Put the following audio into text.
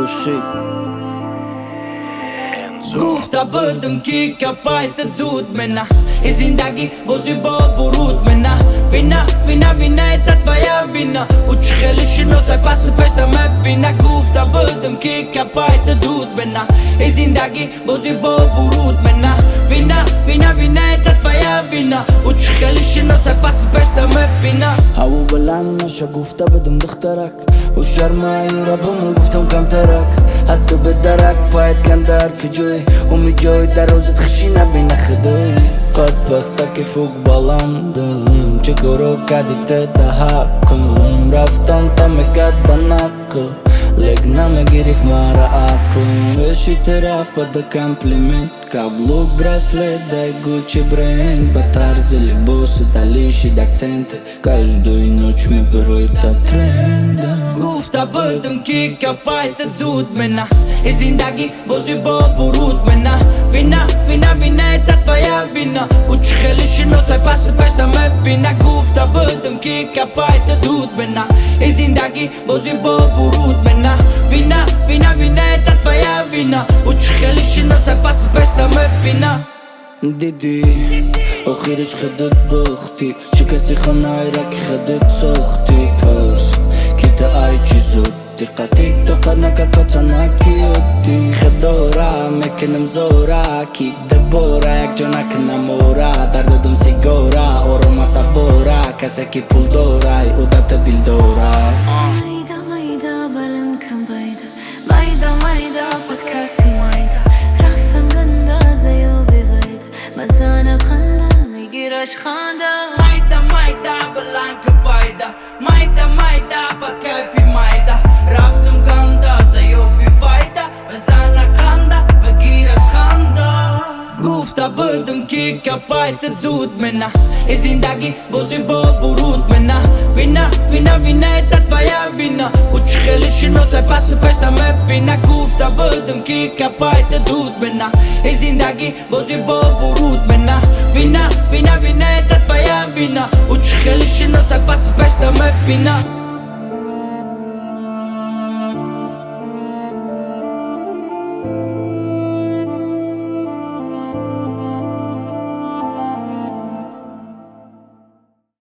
Lucy. Gufta bëdëm ki ka pajtë dud me na I zindagi bozi bo burut me na Vina e ta tvoja vina U që khelishin ose pasë peshta me bina Gufta bëdëm ki ka pajtë dud me na I zindagi bozi bo burut me na Vina e ta tvoja vina U që khelishin ose pasë peshta me bina Havu bëlan në shë gufta bëdëm dëkhtarak U sharma i rabëm guftëm kam të rak Hatë bëdarak pa e t'kan dar këgjoj U mi gjoj da rozët khëshina bina khëdoj Qat pas ta ki fuk balandëm Që kërë ka ditë të haqëm Raftan ta me ka të naqë Legna me girif mara aqëm Eshi të raf pa dhe kompliment Ka bluk braslet dhe Gucci brand Batar zëli bosu ta lishi d'akcente Ka zhdoj në që me përroj ta trenda Gufta bëdëm ki ka pajtë dud me na I zindagi bozi bo burut me na Vina e ta tvoja vina U që khelishin ose pasë peshta me bina Gufta bëdëm ki ka pajtë dud me na I zindagi bozi bo burut me na Vina e ta tvoja vina U që khelishin ose pasë peshta me bina Didi O khiri që khëdët bëkhti Që kësti khënajra ki khëdët sokhti Përs Kita aj që zotti Qatik do ka në ka pëcana ki otti Khëdora me kënëm zora Ki dëbora jak gjona këna mora Dardë dëm sigora Oro ma sabora Kase ki puldora U da të dildora Mayda balën këm bayda Mayda pat kafi mayda Rafëm gënda zëjo bivajda Mazana khanda me girash khanda Mayda balën këm bayda Mayda pat kafi mayda Raftëm gënda zëjo bivajda Mazana khanda me girash khanda Gufta bëdëm ki ka pajtë dud me na I zindagi bozi bo burut me na Vina e ta tvoja vina U që khelishin ose pasë peshta me bina Gufta bëdëm ki ka pajtë dud me na I zindagi bozi bo burut me na Vina e ta tvoja vina U që khelishin ose pasë peshta me bina